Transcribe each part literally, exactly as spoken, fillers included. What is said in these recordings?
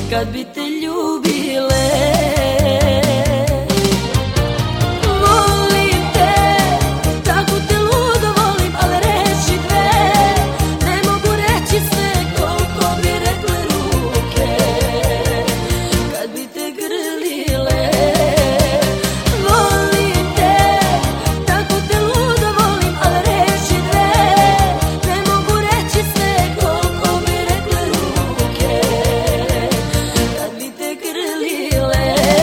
kad bi te ljubile. Volim te, tako te ludo volim, ali reći dve, ne mogu reći sve koliko bi rekle ruke kad bi te grlile. Volim te, tako te ludo volim, ali reći dve, ne mogu reći sve koliko bi rekle ruke kad bi te grlile.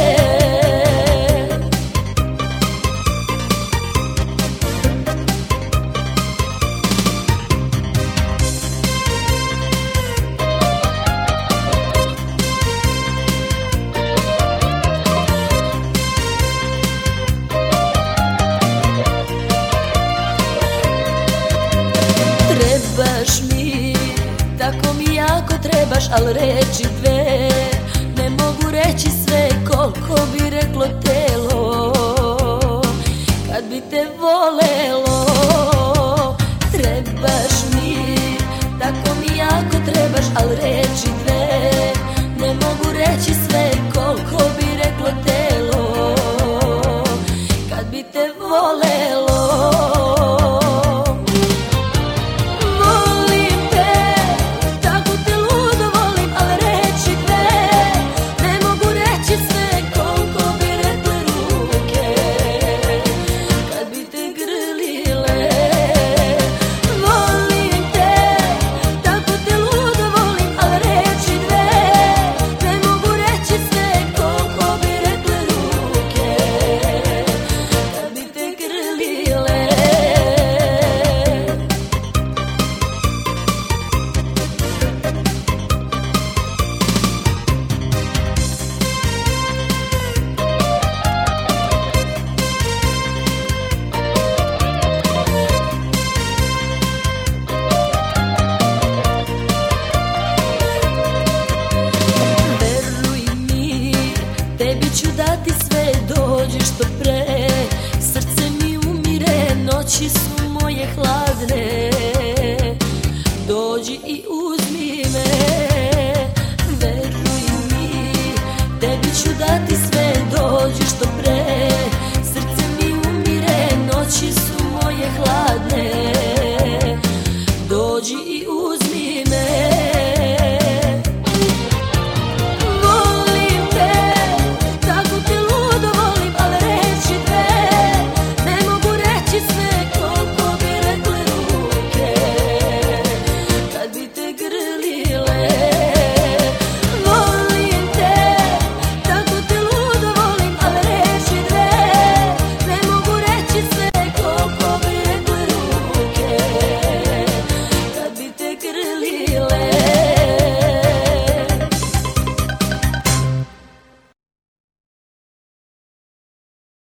Trebaš mi, tako mi jako trebaš, al reći dve, ne mogu reći sve koliko bi reklo telo kad bi te volelo. Trebaš mi, tako mi jako trebaš, al reći dve,